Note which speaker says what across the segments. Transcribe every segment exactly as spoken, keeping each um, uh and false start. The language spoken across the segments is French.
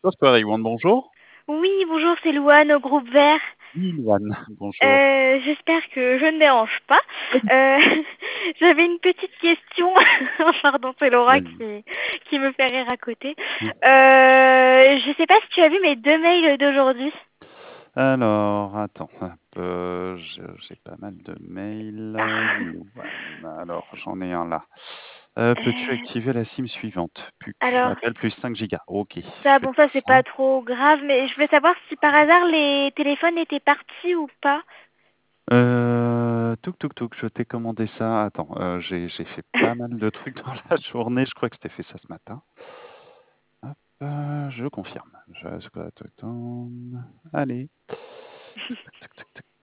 Speaker 1: Software One, bonjour.
Speaker 2: Oui, bonjour, c'est Louane au groupe Vert.
Speaker 1: Oui, Louane, bonjour.
Speaker 2: Euh, j'espère que je ne dérange pas.
Speaker 1: Pas du tout.
Speaker 2: Euh, J'avais une petite question. Pardon, c'est Laura
Speaker 1: Vas-y.
Speaker 2: qui, qui me fait rire à côté.
Speaker 1: Mmh.
Speaker 2: Euh, je sais pas si tu as vu mes deux mails d'aujourd'hui.
Speaker 1: Alors, attends, hop, heu, je j'ai pas mal de mails, heu,
Speaker 2: Ah.
Speaker 1: Louane. Alors, j'en ai un là. Heu, peux-tu
Speaker 2: Euh,
Speaker 1: activer la SIM suivante? P U C,
Speaker 2: alors,
Speaker 1: appel plus cinq gigas. OK, je
Speaker 2: ça,
Speaker 1: fais
Speaker 2: bon,
Speaker 1: tout
Speaker 2: ça, c'est
Speaker 1: ça.
Speaker 2: pas trop grave, mais je voulais savoir si par hasard les téléphones étaient partis ou pas.
Speaker 1: Heu, touk touk touk, je t'ai commandé ça. Attends, heu, j'ai j'ai fait pas mal de trucs dans la journée. Je crois que je t'ai fait ça ce matin. Hop, heu, je confirme. Je allez. Tac tac tac tac.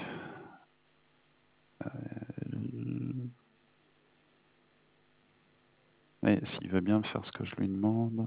Speaker 1: Heu, et s'il veut bien me faire ce que je lui demande.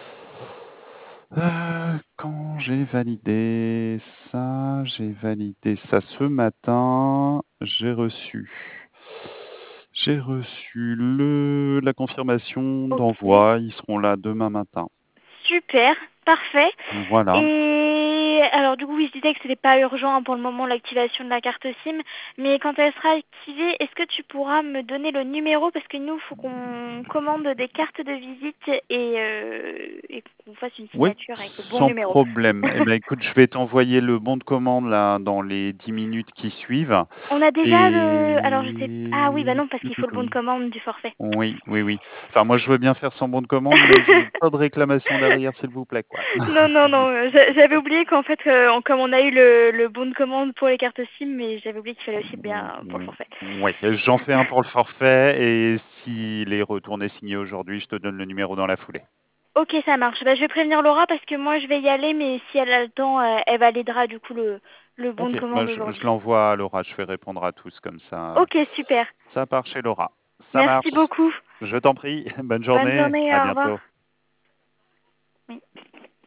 Speaker 1: Heu, quand j'ai validé ça, j'ai validé ça ce matin, j'ai reçu j'ai reçu le la confirmation
Speaker 2: Ok.
Speaker 1: d'envoi, ils seront là demain matin.
Speaker 2: Super, parfait.
Speaker 1: Voilà.
Speaker 2: Et alors du coup, oui, je disais que ce n'était pas urgent hein, pour le moment l'activation de la carte SIM, mais quand elle sera activée, est-ce que tu pourras me donner le numéro parce que nous, il faut qu'on commande des cartes de visite et, euh, et qu'on fasse une
Speaker 1: Oui,
Speaker 2: signature avec le bon
Speaker 1: sans
Speaker 2: numéro.
Speaker 1: problème. Eh ben, écoute, je vais t'envoyer le bon de commande là dans les dix minutes qui suivent
Speaker 2: On a déjà le... Alors je sais... Ah oui, bah
Speaker 1: et
Speaker 2: non, parce qu'il faut le bon de commande du forfait.
Speaker 1: oui, oui, oui. Enfin, moi, je veux bien faire sans bon de commande, mais je veux pas de réclamation derrière, s'il vous plaît, quoi.
Speaker 2: Non, non, non, euh, j'a- j'avais oublié qu'en fait, euh, on- comme on a eu le, le bon de commande pour les cartes SIM, mais j'avais oublié qu'il fallait aussi bien pour le forfait.
Speaker 1: Oui, j'en fais un pour le forfait et s'il est retourné signé aujourd'hui, je te donne le numéro dans la foulée.
Speaker 2: Ok, ça marche. Bah, je vais prévenir Laura parce que moi je vais y aller, mais si elle a le temps, euh, elle validera du coup le, le bon de
Speaker 1: Ok, bah,
Speaker 2: commande
Speaker 1: je, je
Speaker 2: aujourd'hui.
Speaker 1: l'envoie à Laura, je fais répondre à tous comme ça.
Speaker 2: Ok, super.
Speaker 1: Ça part chez Laura. Ça
Speaker 2: Merci
Speaker 1: marche.
Speaker 2: beaucoup.
Speaker 1: Je t'en prie. Bonne
Speaker 2: Bonne
Speaker 1: journée.
Speaker 2: journée,
Speaker 1: À
Speaker 2: au revoir.
Speaker 1: bientôt.